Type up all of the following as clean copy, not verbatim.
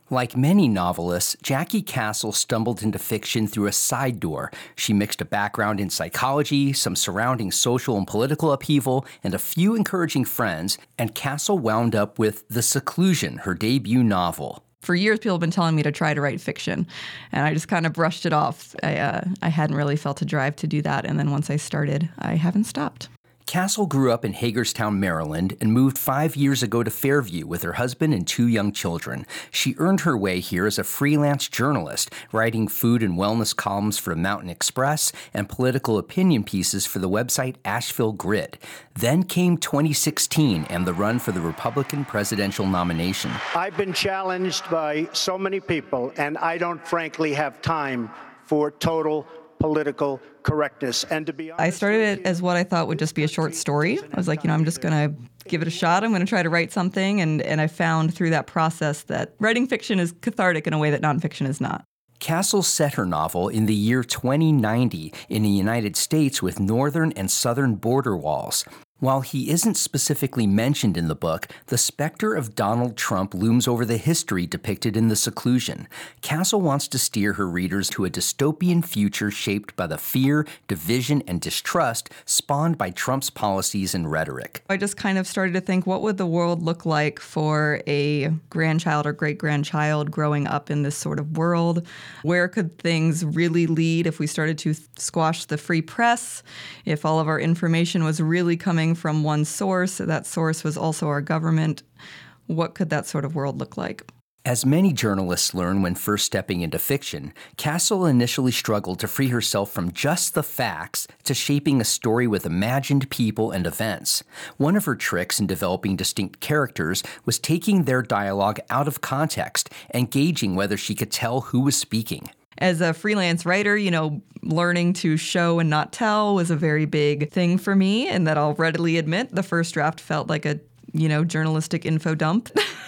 Like many novelists, Jackie Castle stumbled into fiction through a side door. She mixed a background in psychology, some surrounding social and political upheaval, and a few encouraging friends, and Castle wound up with The Seclusion, her debut novel. For years, people have been telling me to try to write fiction, and I just kind of brushed it off. I hadn't really felt a drive to do that, and then once I started, I haven't stopped. Castle grew up in Hagerstown, Maryland, and moved 5 years ago to Fairview with her husband and 2 young children. She earned her way here as a freelance journalist, writing food and wellness columns for Mountain Express and political opinion pieces for the website Asheville Grid. Then came 2016 and the run for the Republican presidential nomination. I've been challenged by so many people, and I don't frankly have time for total political correctness. And to be honest, I started it as what I thought would just be a short story. I was like, I'm just going to give it a shot. I'm going to try to write something. And I found through that process that writing fiction is cathartic in a way that nonfiction is not. Castle set her novel in the year 2090 in the United States with northern and southern border walls. While he isn't specifically mentioned in the book, the specter of Donald Trump looms over the history depicted in The Seclusion. Castle wants to steer her readers to a dystopian future shaped by the fear, division, and distrust spawned by Trump's policies and rhetoric. I just kind of started to think, what would the world look like for a grandchild or great-grandchild growing up in this sort of world? Where could things really lead if we started to squash the free press, if all of our information was really coming from one source, that source was also our government? What could that sort of world look like? As many journalists learn when first stepping into fiction, Castle initially struggled to free herself from just the facts to shaping a story with imagined people and events. One of her tricks in developing distinct characters was taking their dialogue out of context and gauging whether she could tell who was speaking. As a freelance writer, learning to show and not tell was a very big thing for me, and that I'll readily admit the first draft felt like a, journalistic info dump.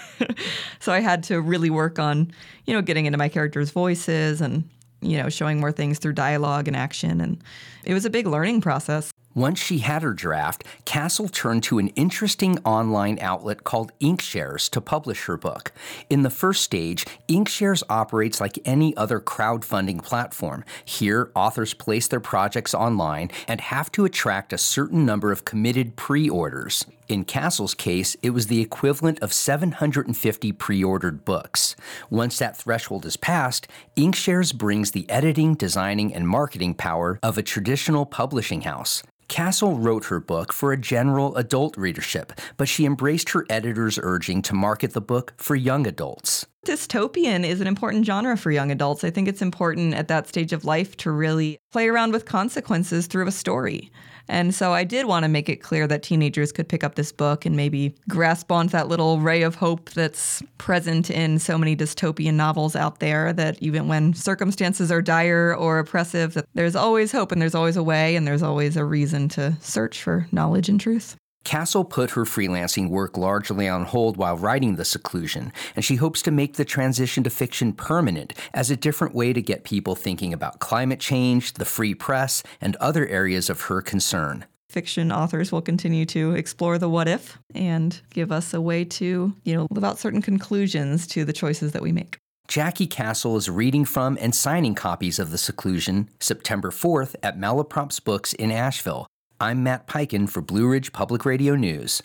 So I had to really work on, getting into my characters' voices and, showing more things through dialogue and action, and it was a big learning process. Once she had her draft, Castle turned to an interesting online outlet called Inkshares to publish her book. In the first stage, Inkshares operates like any other crowdfunding platform. Here, authors place their projects online and have to attract a certain number of committed pre-orders. In Castle's case, it was the equivalent of 750 pre-ordered books. Once that threshold is passed, Inkshares brings the editing, designing, and marketing power of a traditional publishing house. Castle wrote her book for a general adult readership, but she embraced her editor's urging to market the book for young adults. Dystopian is an important genre for young adults. I think it's important at that stage of life to really play around with consequences through a story. And so I did want to make it clear that teenagers could pick up this book and maybe grasp onto that little ray of hope that's present in so many dystopian novels out there, that even when circumstances are dire or oppressive, that there's always hope and there's always a way and there's always a reason to search for knowledge and truth. Castle put her freelancing work largely on hold while writing The Seclusion, and she hopes to make the transition to fiction permanent as a different way to get people thinking about climate change, the free press, and other areas of her concern. Fiction authors will continue to explore the what if and give us a way to, live out certain conclusions to the choices that we make. Jackie Castle is reading from and signing copies of The Seclusion September 4th at Malaprops Books in Asheville. I'm Matt Peiken for Blue Ridge Public Radio News.